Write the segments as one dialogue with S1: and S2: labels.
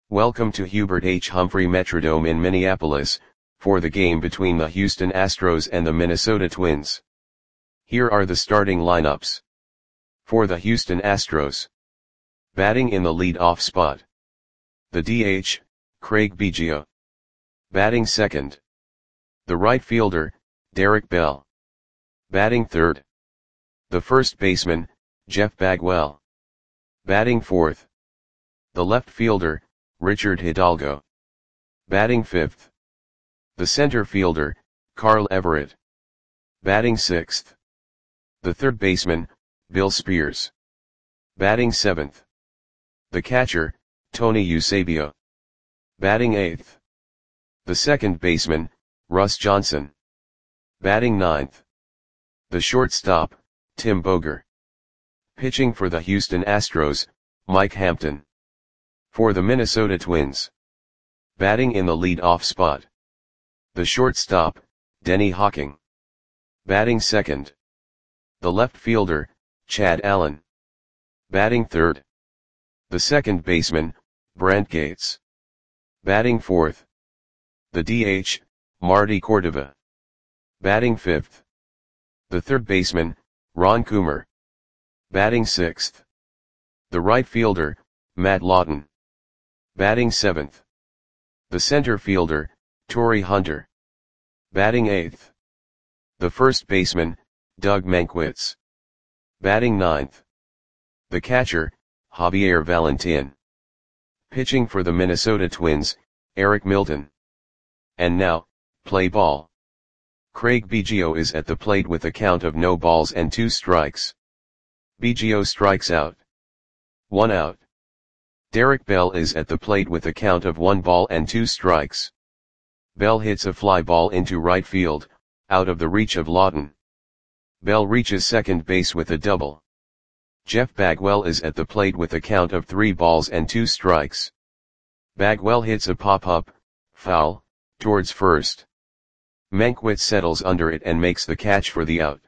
S1: Welcome to Hubert H. Humphrey Metrodome in Minneapolis, for the game between the Houston Astros and the Minnesota Twins. Here are the starting lineups. For the Houston Astros. Batting in the lead-off spot. The DH, Craig Biggio. Batting second. The right fielder, Derek Bell. Batting third. The first baseman, Jeff Bagwell. Batting fourth. The left fielder, Richard Hidalgo. Batting fifth. The center fielder, Carl Everett. Batting sixth. The third baseman, Bill Spears. Batting seventh. The catcher, Tony Eusebio. Batting eighth. The second baseman, Russ Johnson. Batting ninth. The shortstop, Tim Boger. Pitching for the Houston Astros, Mike Hampton. For the Minnesota Twins. Batting in the lead-off spot. The shortstop, Denny Hawking. Batting second. The left fielder, Chad Allen. Batting third. The second baseman, Brent Gates. Batting fourth. The DH, Marty Cordova. Batting fifth. The third baseman, Ron Coomer. Batting sixth. The right fielder, Matt Lawton. Batting seventh. The center fielder, Torii Hunter. Batting eighth. The first baseman, Doug Mankiewicz. Batting ninth. The catcher, Javier Valentin. Pitching for the Minnesota Twins, Eric Milton. And now, play ball. Craig Biggio is at the plate with a count of no balls and 2 strikes. Biggio strikes out. 1 out. Derek Bell is at the plate with a count of 1 ball and 2 strikes. Bell hits a fly ball into right field, out of the reach of Lawton. Bell reaches second base with a double. Jeff Bagwell is at the plate with a count of 3 balls and 2 strikes. Bagwell hits a pop-up, foul, towards first. Mankiewicz settles under it and makes the catch for the out.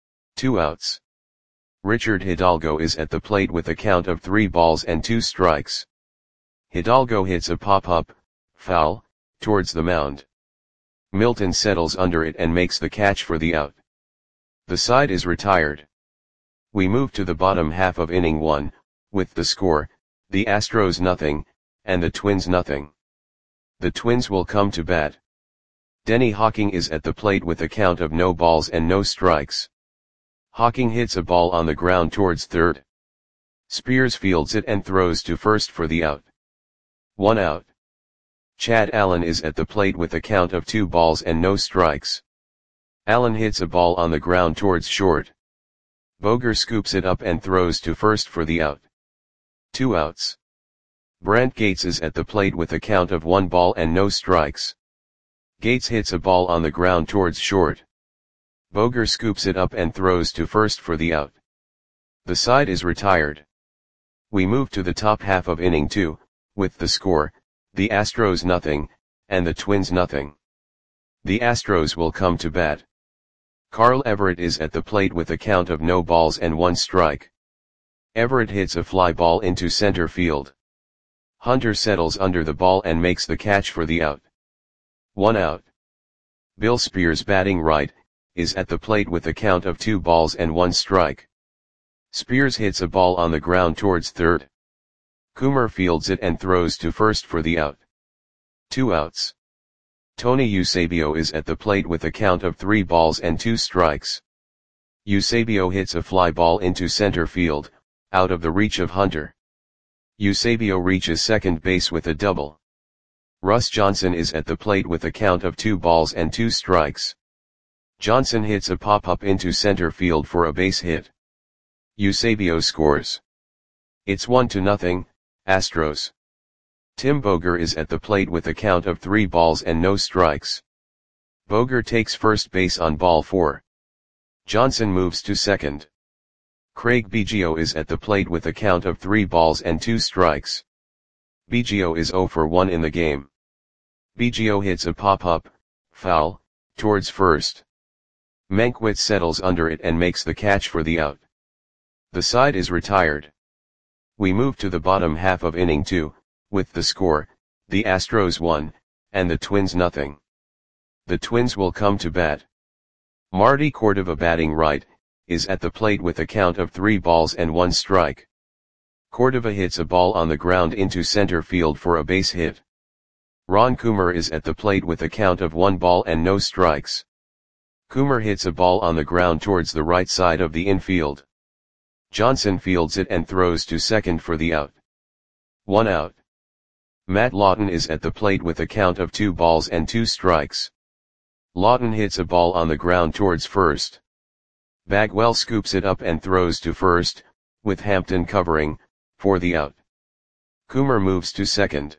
S1: 2 outs. Richard Hidalgo is at the plate with a count of 3 balls and 2 strikes. Hidalgo hits a pop-up, foul, towards the mound. Milton settles under it and makes the catch for the out. The side is retired. We move to the bottom half of inning 1, with the score, the Astros nothing, and the Twins nothing. The Twins will come to bat. Denny Hawking is at the plate with a count of no balls and no strikes. Hawking hits a ball on the ground towards third. Spears fields it and throws to first for the out. 1 out. Chad Allen is at the plate with a count of 2 balls and no strikes. Allen hits a ball on the ground towards short. Boger scoops it up and throws to first for the out. 2 outs. Brent Gates is at the plate with a count of 1 ball and no strikes. Gates hits a ball on the ground towards short. Boger scoops it up and throws to first for the out. The side is retired. We move to the top half of inning 2, with the score, the Astros nothing, and the Twins nothing. The Astros will come to bat. Carl Everett is at the plate with a count of no balls and 1 strike. Everett hits a fly ball into center field. Hunter settles under the ball and makes the catch for the out. 1 out. Bill Spears, batting right, is at the plate with a count of 2 balls and 1 strike. Spears hits a ball on the ground towards third. Coomer fields it and throws to first for the out. 2 outs. Tony Eusebio is at the plate with a count of 3 balls and 2 strikes. Eusebio hits a fly ball into center field, out of the reach of Hunter. Eusebio reaches second base with a double. Russ Johnson is at the plate with a count of 2 balls and 2 strikes. Johnson hits a pop-up into center field for a base hit. Eusebio scores. It's 1-0, Astros. Tim Boger is at the plate with a count of 3 balls and no strikes. Boger takes first base on ball 4. Johnson moves to second. Craig Biggio is at the plate with a count of 3 balls and 2 strikes. Biggio is 0 for 1 in the game. Biggio hits a pop-up, foul, towards first. Mankiewicz settles under it and makes the catch for the out. The side is retired. We move to the bottom half of inning 2, with the score, the Astros 1, and the Twins nothing. The Twins will come to bat. Marty Cordova batting right, is at the plate with a count of 3 balls and 1 strike. Cordova hits a ball on the ground into center field for a base hit. Ron Coomer is at the plate with a count of 1 ball and no strikes. Coomer hits a ball on the ground towards the right side of the infield. Johnson fields it and throws to second for the out. 1 out. Matt Lawton is at the plate with a count of 2 balls and 2 strikes. Lawton hits a ball on the ground towards first. Bagwell scoops it up and throws to first, with Hampton covering, for the out. Coomer moves to second.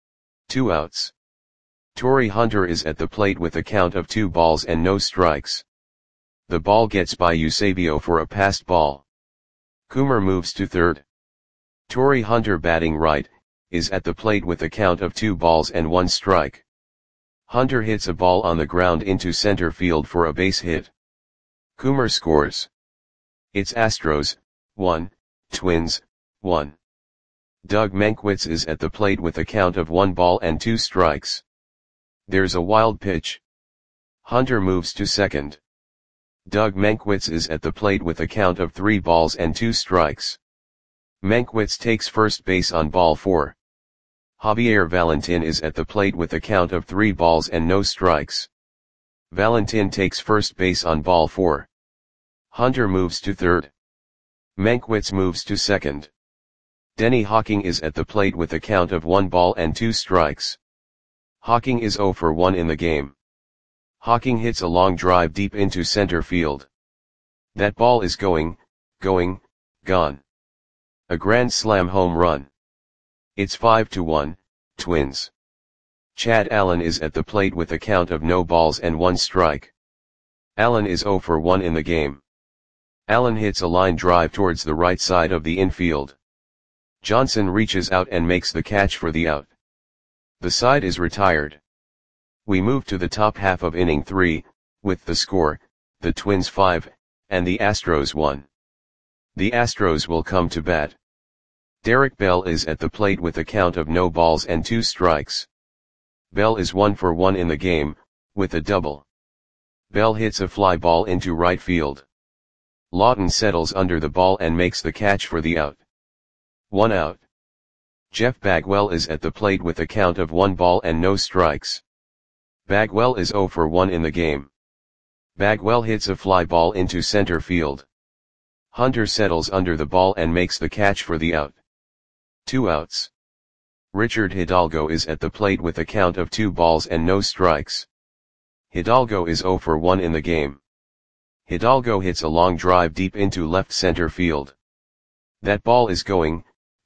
S1: 2 outs. Torrey Hunter is at the plate with a count of 2 balls and no strikes. The ball gets by Eusebio for a passed ball. Coomer moves to third. Torrey Hunter batting right, is at the plate with a count of 2 balls and 1 strike. Hunter hits a ball on the ground into center field for a base hit. Coomer scores. It's Astros, 1, Twins, 1. Doug Mankiewicz is at the plate with a count of 1 ball and 2 strikes. There's a wild pitch. Hunter moves to second. Doug Mankiewicz is at the plate with a count of 3 balls and 2 strikes. Mankiewicz takes first base on ball 4. Javier Valentin is at the plate with a count of 3 balls and no strikes. Valentin takes first base on ball 4. Hunter moves to third. Mankiewicz moves to second. Denny Hawking is at the plate with a count of 1 ball and 2 strikes. Hawking is 0 for 1 in the game. Hawking hits a long drive deep into center field. That ball is going, gone. A grand slam home run. It's 5-1, Twins. Chad Allen is at the plate with a count of no balls and 1 strike. Allen is 0 for 1 in the game. Allen hits a line drive towards the right side of the infield. Johnson reaches out and makes the catch for the out. The side is retired. We move to the top half of inning 3, with the score, the Twins 5, and the Astros 1. The Astros will come to bat. Derek Bell is at the plate with a count of no balls and 2 strikes. Bell is 1 for 1 in the game, with a double. Bell hits a fly ball into right field. Lawton settles under the ball and makes the catch for the out. 1 out. Jeff Bagwell is at the plate with a count of 1 ball and no strikes. Bagwell is 0 for 1 in the game. Bagwell hits a fly ball into center field. Hunter settles under the ball and makes the catch for the out. 2 outs. Richard Hidalgo is at the plate with a count of 2 balls and no strikes. Hidalgo is 0 for 1 in the game. Hidalgo hits a long drive deep into left center field. That ball is going,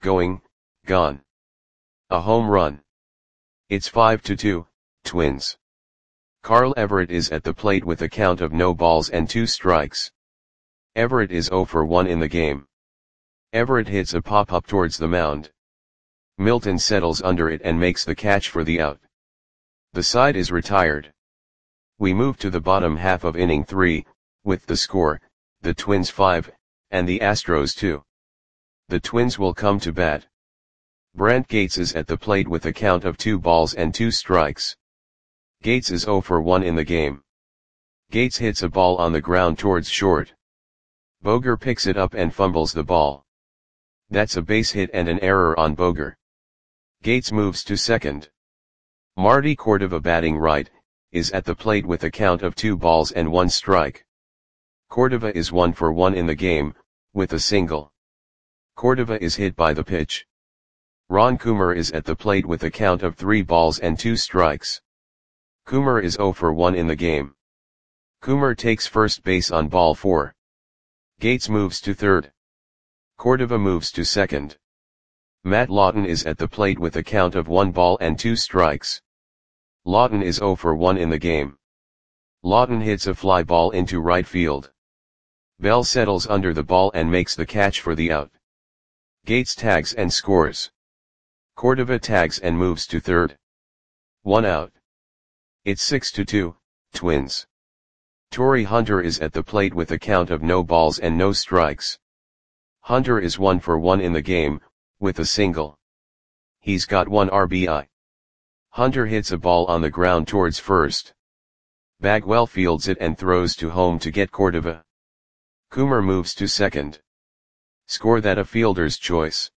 S1: gone. A home run. It's 5-2, Twins. Carl Everett is at the plate with a count of no balls and 2 strikes. Everett is 0 for 1 in the game. Everett hits a pop-up towards the mound. Milton settles under it and makes the catch for the out. The side is retired. We move to the bottom half of inning 3, with the score, the Twins 5, and the Astros 2. The Twins will come to bat. Brant Gates is at the plate with a count of 2 balls and 2 strikes. Gates is 0 for 1 in the game. Gates hits a ball on the ground towards short. Boger picks it up and fumbles the ball. That's a base hit and an error on Boger. Gates moves to second. Marty Cordova batting right, is at the plate with a count of 2 balls and 1 strike. Cordova is 1 for 1 in the game, with a single. Cordova is hit by the pitch. Ron Coomer is at the plate with a count of 3 balls and 2 strikes. Coomer is 0 for 1 in the game. Coomer takes first base on ball 4. Gates moves to third. Cordova moves to second. Matt Lawton is at the plate with a count of 1 ball and 2 strikes. Lawton is 0 for 1 in the game. Lawton hits a fly ball into right field. Bell settles under the ball and makes the catch for the out. Gates tags and scores. Cordova tags and moves to third. 1 out. It's 6-2, Twins. Torrey Hunter is at the plate with a count of no balls and no strikes. Hunter is 1 for 1 in the game, with a single. He's got 1 RBI. Hunter hits a ball on the ground towards first. Bagwell fields it and throws to home to get Cordova. Coomer moves to second. Score that a fielder's choice.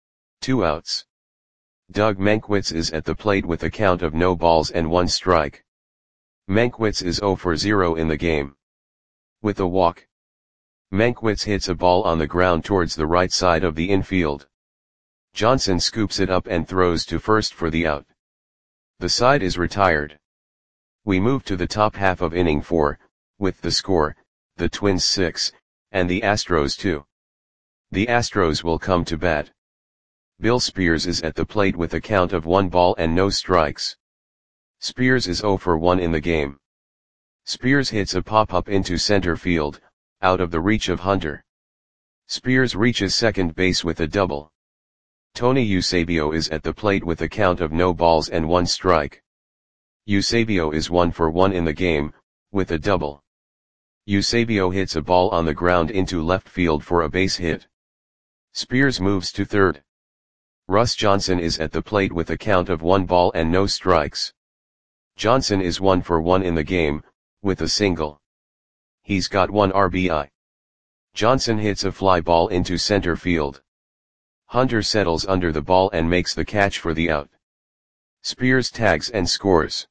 S1: 2 outs. Doug Mankiewicz is at the plate with a count of no balls and 1 strike. Mankiewicz is 0 for 0 in the game. With a walk. Mankiewicz hits a ball on the ground towards the right side of the infield. Johnson scoops it up and throws to first for the out. The side is retired. We move to the top half of inning 4, with the score, the Twins 6, and the Astros 2. The Astros will come to bat. Bill Spears is at the plate with a count of 1 ball and no strikes. Spears is 0 for 1 in the game. Spears hits a pop-up into center field, out of the reach of Hunter. Spears reaches second base with a double. Tony Eusebio is at the plate with a count of no balls and 1 strike. Eusebio is 1 for 1 in the game, with a double. Eusebio hits a ball on the ground into left field for a base hit. Spears moves to third. Russ Johnson is at the plate with a count of 1 ball and no strikes. Johnson is 1 for 1 in the game, with a single. He's got 1 RBI. Johnson hits a fly ball into center field. Hunter settles under the ball and makes the catch for the out. Spears tags and scores.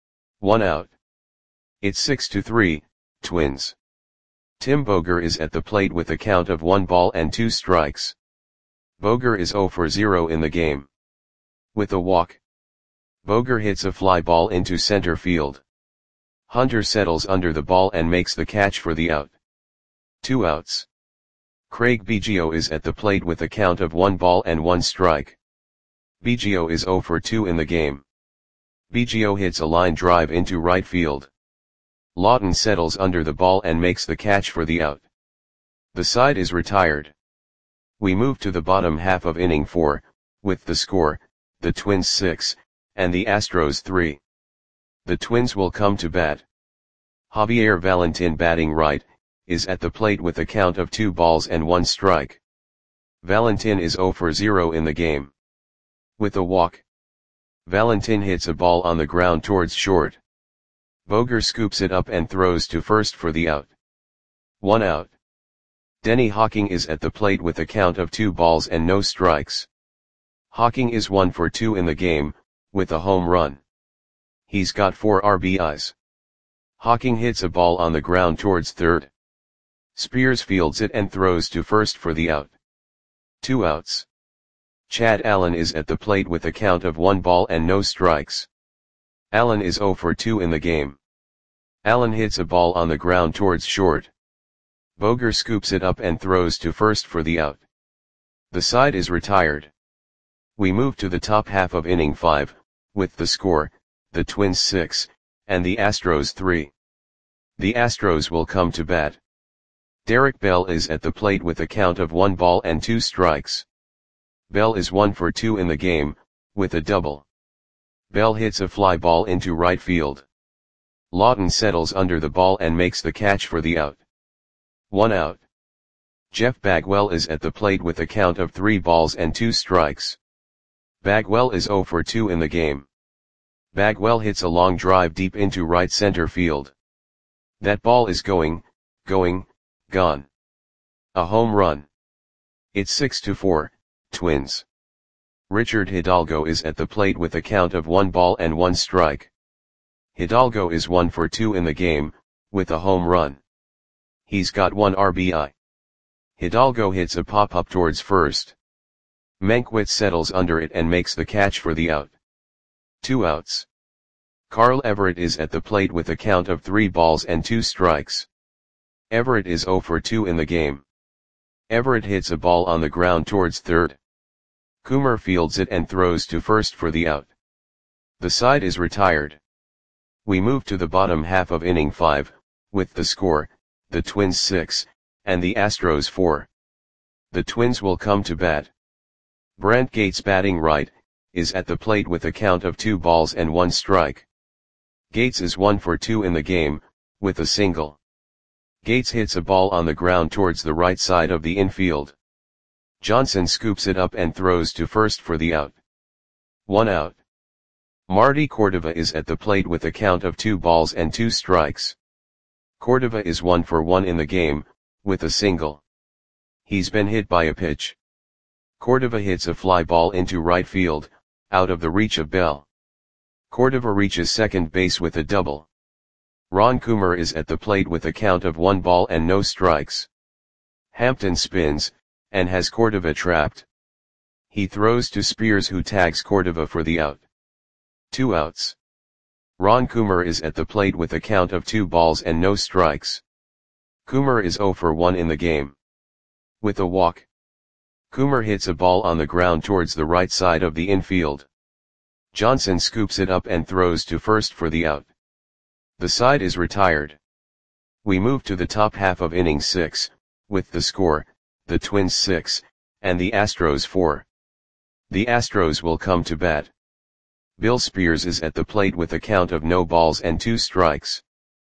S1: 1 out. It's 6-3, Twins. Tim Boger is at the plate with a count of 1 ball and 2 strikes. Boger is 0 for 0 in the game. With a walk. Boger hits a fly ball into center field. Hunter settles under the ball and makes the catch for the out. 2 outs. Craig Biggio is at the plate with a count of 1 ball and 1 strike. Biggio is 0 for 2 in the game. Biggio hits a line drive into right field. Lawton settles under the ball and makes the catch for the out. The side is retired. We move to the bottom half of inning 4, with the score, the Twins 6, and the Astros 3. The Twins will come to bat. Javier Valentin, batting right, is at the plate with a count of 2 balls and 1 strike. Valentin is 0 for 0 in the game. With a walk. Valentin hits a ball on the ground towards short. Boger scoops it up and throws to first for the out. 1 out. Denny Hawking is at the plate with a count of 2 balls and no strikes. Hawking is 1 for 2 in the game, with a home run. He's got 4 RBIs. Hawking hits a ball on the ground towards third. Spears fields it and throws to first for the out. 2 outs. Chad Allen is at the plate with a count of 1 ball and no strikes. Allen is 0 for 2 in the game. Allen hits a ball on the ground towards short. Boger scoops it up and throws to first for the out. The side is retired. We move to the top half of inning 5, with the score, the Twins 6, and the Astros 3. The Astros will come to bat. Derek Bell is at the plate with a count of 1 ball and 2 strikes. Bell is 1 for 2 in the game, with a double. Bell hits a fly ball into right field. Lawton settles under the ball and makes the catch for the out. 1 out. Jeff Bagwell is at the plate with a count of 3 balls and 2 strikes. Bagwell is 0 for 2 in the game. Bagwell hits a long drive deep into right center field. That ball is gone. A home run. It's 6-4, Twins. Richard Hidalgo is at the plate with a count of 1 ball and 1 strike. Hidalgo is 1 for 2 in the game, with a home run. He's got 1 RBI. Hidalgo hits a pop-up towards first. Mankiewicz settles under it and makes the catch for the out. 2 outs. Carl Everett is at the plate with a count of 3 balls and 2 strikes. Everett is 0 for 2 in the game. Everett hits a ball on the ground towards third. Coomer fields it and throws to first for the out. The side is retired. We move to the bottom half of inning 5, with the score, the Twins 6, and the Astros 4. The Twins will come to bat. Brant Gates, batting right, is at the plate with a count of 2 balls and 1 strike. Gates is 1 for 2 in the game, with a single. Gates hits a ball on the ground towards the right side of the infield. Johnson scoops it up and throws to first for the out. 1 out. Marty Cordova is at the plate with a count of 2 balls and 2 strikes. Cordova is 1 for 1 in the game, with a single. He's been hit by a pitch. Cordova hits a fly ball into right field, out of the reach of Bell. Cordova reaches second base with a double. Ron Coomer is at the plate with a count of 1 ball and no strikes. Hampton spins, and has Cordova trapped. He throws to Spears, who tags Cordova for the out. 2 outs. Ron Coomer is at the plate with a count of 2 balls and no strikes. Coomer is 0 for 1 in the game. With a walk. Coomer hits a ball on the ground towards the right side of the infield. Johnson scoops it up and throws to first for the out. The side is retired. We move to the top half of inning 6, with the score, the Twins 6, and the Astros 4. The Astros will come to bat. Bill Spears is at the plate with a count of no balls and 2 strikes.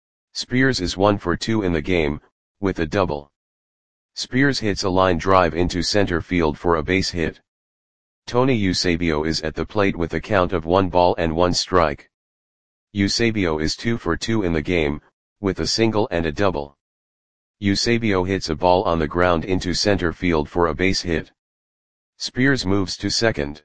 S1: Spears is 1 for 2 in the game, with a double. Spears hits a line drive into center field for a base hit. Tony Eusebio is at the plate with a count of 1 ball and 1 strike. Eusebio is 2 for 2 in the game, with a single and a double. Eusebio hits a ball on the ground into center field for a base hit. Spears moves to second.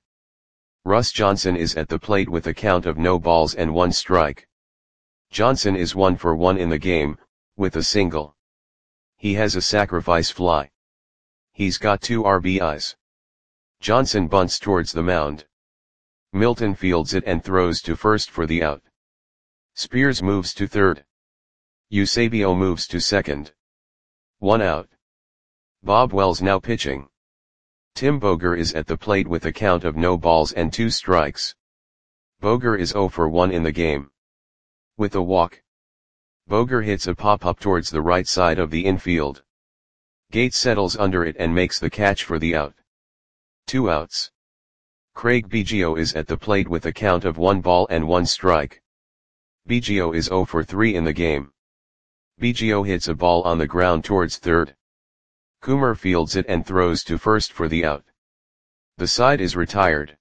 S1: Russ Johnson is at the plate with a count of no balls and 1 strike. Johnson is 1 for 1 in the game, with a single. He has a sacrifice fly. He's got 2 RBIs. Johnson bunts towards the mound. Milton fields it and throws to first for the out. Spears moves to third. Eusebio moves to second. 1 out. Bob Wells now pitching. Tim Boger is at the plate with a count of no balls and 2 strikes. Boger is 0 for 1 in the game. With a walk. Boger hits a pop-up towards the right side of the infield. Gates settles under it and makes the catch for the out. 2 outs. Craig Biggio is at the plate with a count of 1 ball and 1 strike. Biggio is 0 for 3 in the game. Biggio hits a ball on the ground towards third. Coomer fields it and throws to first for the out. The side is retired.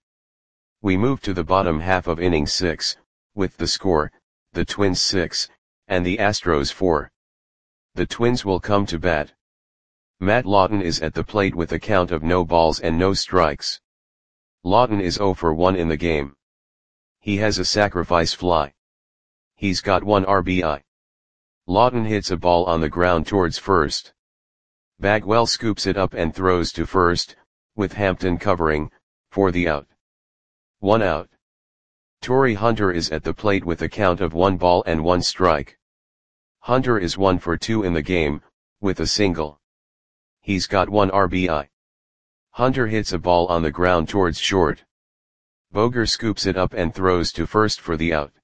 S1: We move to the bottom half of inning 6, with the score, the Twins 6, and the Astros 4. The Twins will come to bat. Matt Lawton is at the plate with a count of no balls and no strikes. Lawton is 0 for 1 in the game. He has a sacrifice fly. He's got 1 RBI. Lawton hits a ball on the ground towards first. Bagwell scoops it up and throws to first, with Hampton covering, for the out. 1 out. Torrey Hunter is at the plate with a count of 1 ball and 1 strike. Hunter is 1 for 2 in the game, with a single. He's got 1 RBI. Hunter hits a ball on the ground towards short. Boger scoops it up and throws to first for the out.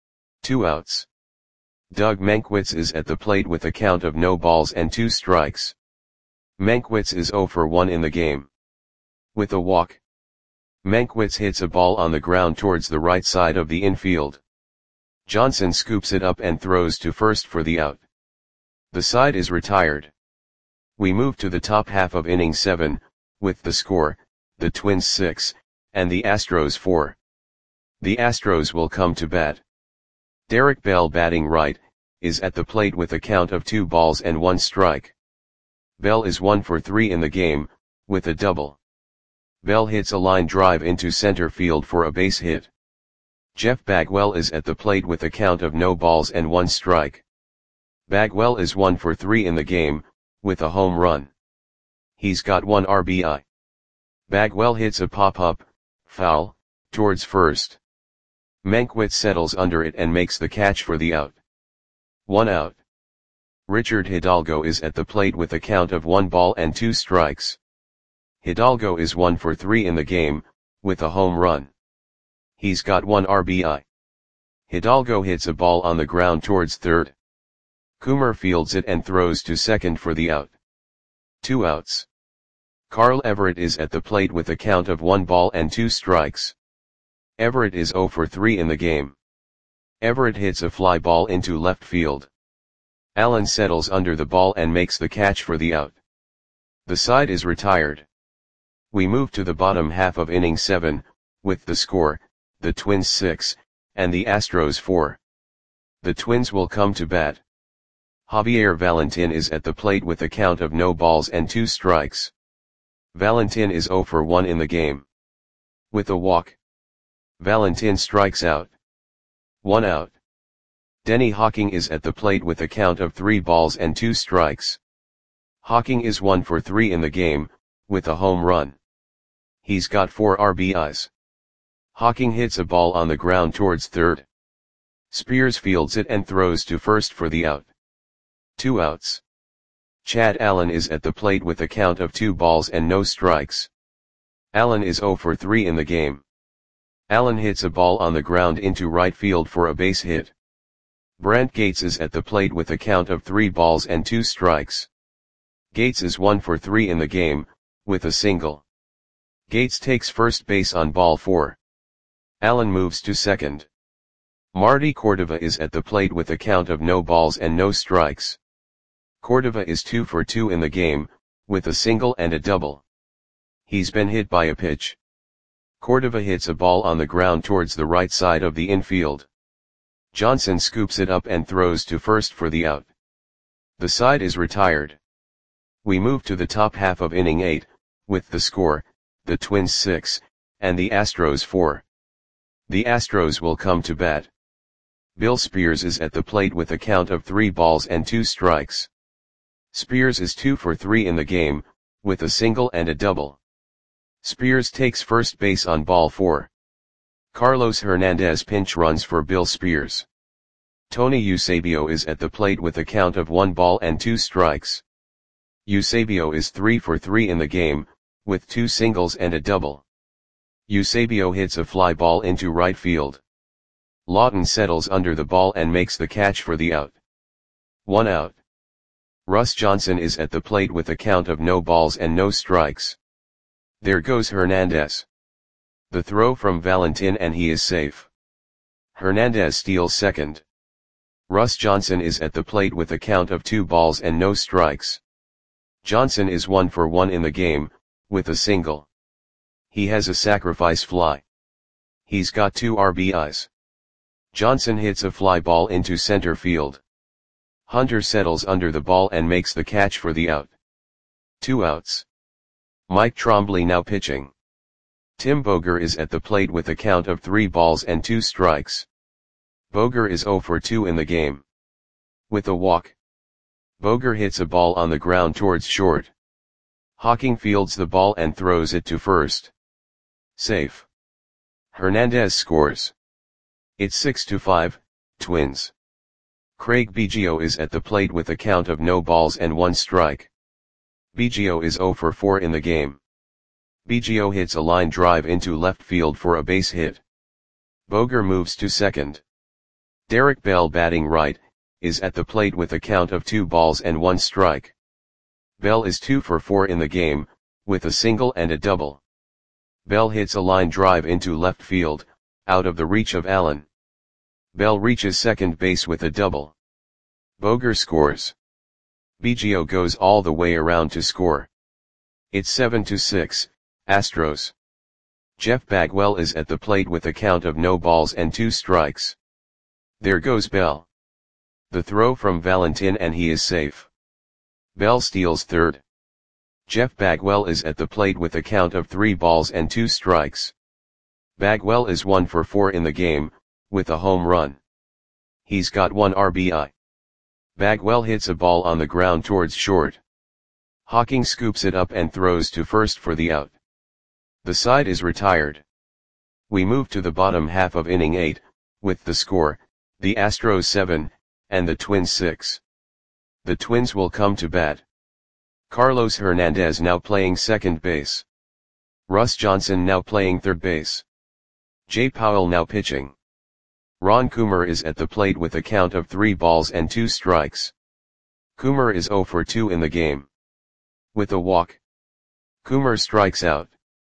S1: 2 outs. Doug Mankiewicz is at the plate with a count of no balls and 2 strikes. Mankiewicz is 0 for 1 in the game. With a walk. Mankiewicz hits a ball on the ground towards the right side of the infield. Johnson scoops it up and throws to first for the out. The side is retired. We move to the top half of inning 7, with the score, the Twins 6, and the Astros 4. The Astros will come to bat. Derek Bell, batting right, is at the plate with a count of 2 balls and 1 strike. Bell is 1 for 3 in the game, with a double. Bell hits a line drive into center field for a base hit. Jeff Bagwell is at the plate with a count of no balls and 1 strike. Bagwell is 1 for 3 in the game, with a home run. He's got 1 RBI. Bagwell hits a pop-up, foul, towards first. Mankiewicz settles under it and makes the catch for the out. 1 out. Richard Hidalgo is at the plate with a count of 1 ball and 2 strikes. Hidalgo is 1 for 3 in the game, with a home run. He's got 1 RBI. Hidalgo hits a ball on the ground towards third. Coomer fields it and throws to second for the out. 2 outs. Carl Everett is at the plate with a count of 1 ball and 2 strikes. Everett is 0 for 3 in the game. Everett hits a fly ball into left field. Allen settles under the ball and makes the catch for the out. The side is retired. We move to the bottom half of inning 7, with the score, the Twins 6, and the Astros 4. The Twins will come to bat. Javier Valentin is at the plate with a count of no balls and 2 strikes. Valentin is 0 for 1 in the game. With a walk, Valentin strikes out. 1 out. Denny Hawking is at the plate with a count of 3 balls and 2 strikes. Hawking is 1 for 3 in the game, with a home run. He's got 4 RBIs. Hawking hits a ball on the ground towards third. Spears fields it and throws to first for the out. 2 outs. Chad Allen is at the plate with a count of 2 balls and no strikes. Allen is 0 for 3 in the game. Allen hits a ball on the ground into right field for a base hit. Brent Gates is at the plate with a count of 3 balls and 2 strikes. Gates is 1 for 3 in the game, with a single. Gates takes first base on ball 4. Allen moves to second. Marty Cordova is at the plate with a count of no balls and no strikes. Cordova is 2 for 2 in the game, with a single and a double. He's been hit by a pitch. Cordova hits a ball on the ground towards the right side of the infield. Johnson scoops it up and throws to first for the out. The side is retired. We move to the top half of inning 8, with the score, the Twins 6, and the Astros 4. The Astros will come to bat. Bill Spears is at the plate with a count of 3 balls and 2 strikes. Spears is 2 for 3 in the game, with a single and a double. Spears takes first base on ball 4. Carlos Hernandez pinch runs for Bill Spears. Tony Eusebio is at the plate with a count of 1 ball and 2 strikes. Eusebio is 3 for 3 in the game, with 2 singles and a double. Eusebio hits a fly ball into right field. Lawton settles under the ball and makes the catch for the out. 1 out. Russ Johnson is at the plate with a count of no balls and no strikes. There goes Hernandez. The throw from Valentin and he is safe. Hernandez steals second. Russ Johnson is at the plate with a count of 2 balls and no strikes. Johnson is 1 for 1 in the game, with a single. He has a sacrifice fly. He's got 2 RBIs. Johnson hits a fly ball into center field. Hunter settles under the ball and makes the catch for the out. 2 outs. Mike Trombley now pitching. Tim Boger is at the plate with a count of 3 balls and 2 strikes. Boger is 0 for 2 in the game. With a walk, Boger hits a ball on the ground towards short. Hawking fields the ball and throws it to first. Safe. Hernandez scores. It's 6-5, Twins. Craig Biggio is at the plate with a count of no balls and 1 strike. Biggio is 0 for 4 in the game. Biggio hits a line drive into left field for a base hit. Boger moves to second. Derek Bell, batting right, is at the plate with a count of 2 balls and 1 strike. Bell is 2 for 4 in the game, with a single and a double. Bell hits a line drive into left field, out of the reach of Allen. Bell reaches second base with a double. Boger scores. Biggio goes all the way around to score. It's 7-6, Astros. Jeff Bagwell is at the plate with a count of no balls and 2 strikes. There goes Bell. The throw from Valentin and he is safe. Bell steals third. Jeff Bagwell is at the plate with a count of 3 balls and 2 strikes. Bagwell is 1 for 4 in the game, with a home run. He's got 1 RBI. Bagwell hits a ball on the ground towards short. Hawking scoops it up and throws to first for the out. The side is retired. We move to the bottom half of inning 8, with the score, the Astros 7, and the Twins 6. The Twins will come to bat. Carlos Hernandez now playing second base. Russ Johnson now playing third base. Jay Powell now pitching. Ron Coomer is at the plate with a count of 3 balls and 2 strikes. Coomer is 0 for 2 in the game. With a walk, Coomer strikes out.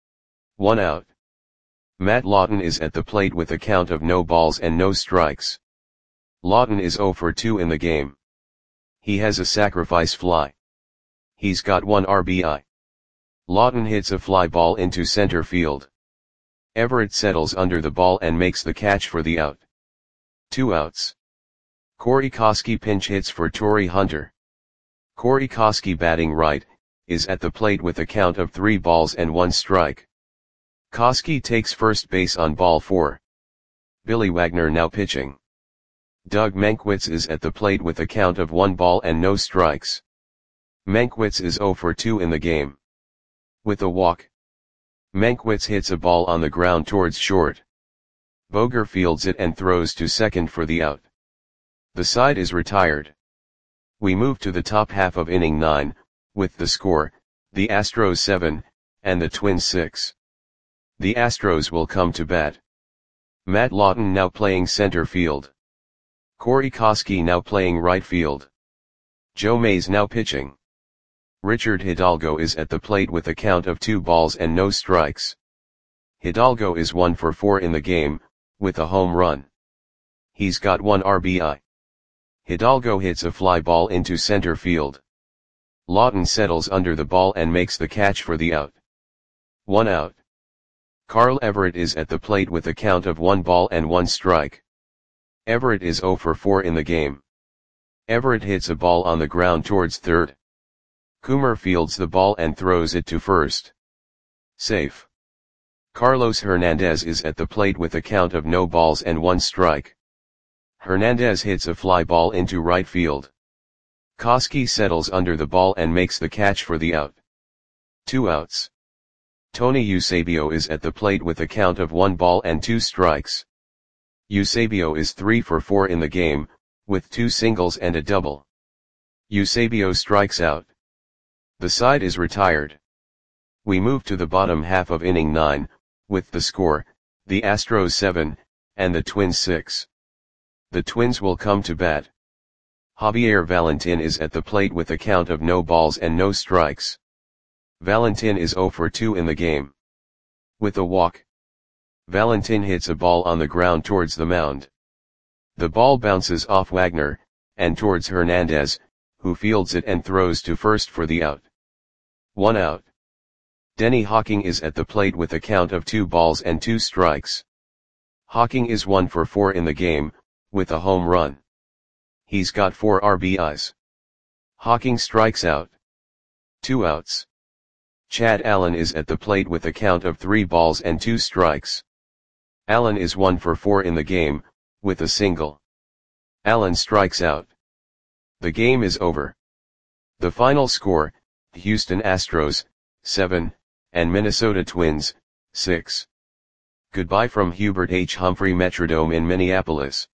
S1: 1 out. Matt Lawton is at the plate with a count of no balls and no strikes. Lawton is 0 for 2 in the game. He has a sacrifice fly. He's got 1 RBI. Lawton hits a fly ball into center field. Everett settles under the ball and makes the catch for the out. 2 outs. Corey Koskie pinch hits for Torii Hunter. Corey Koskie, batting right, is at the plate with a count of 3 balls and 1 strike. Koskie takes first base on ball 4. Billy Wagner now pitching. Doug Mankiewicz is at the plate with a count of 1 ball and no strikes. Mankiewicz is 0 for 2 in the game. With a walk, Mankiewicz hits a ball on the ground towards short. Boger fields it and throws to second for the out. The side is retired. We move to the top half of inning 9, with the score, the Astros 7, and the Twins 6. The Astros will come to bat. Matt Lawton now playing center field. Corey Koskie now playing right field. Joe Mays now pitching. Richard Hidalgo is at the plate with a count of 2 balls and no strikes. Hidalgo is 1 for 4 in the game, with a home run. He's got 1 RBI. Hidalgo hits a fly ball into center field. Lawton settles under the ball and makes the catch for the out. 1 out. Carl Everett is at the plate with a count of 1 ball and 1 strike. Everett is 0 for 4 in the game. Everett hits a ball on the ground towards third. Coomer fields the ball and throws it to first. Safe. Carlos Hernandez is at the plate with a count of no balls and 1 strike. Hernandez hits a fly ball into right field. Koskie settles under the ball and makes the catch for the out. 2 outs. Tony Eusebio is at the plate with a count of 1 ball and 2 strikes. Eusebio is 3 for 4 in the game, with 2 singles and a double. Eusebio strikes out. The side is retired. We move to the bottom half of inning 9, with the score, the Astros 7, and the Twins 6. The Twins will come to bat. Javier Valentin is at the plate with a count of no balls and no strikes. Valentin is 0 for 2 in the game. With a walk, Valentin hits a ball on the ground towards the mound. The ball bounces off Wagner, and towards Hernandez, who fields it and throws to first for the out. 1 out. Denny Hawking is at the plate with a count of 2 balls and 2 strikes. Hawking is 1 for 4 in the game, with a home run. He's got 4 RBIs. Hawking strikes out. 2 outs. Chad Allen is at the plate with a count of 3 balls and 2 strikes. Allen is 1 for 4 in the game, with a single. Allen strikes out. The game is over. The final score, Houston Astros, 7, and Minnesota Twins, 6. Goodbye from Hubert H. Humphrey Metrodome in Minneapolis.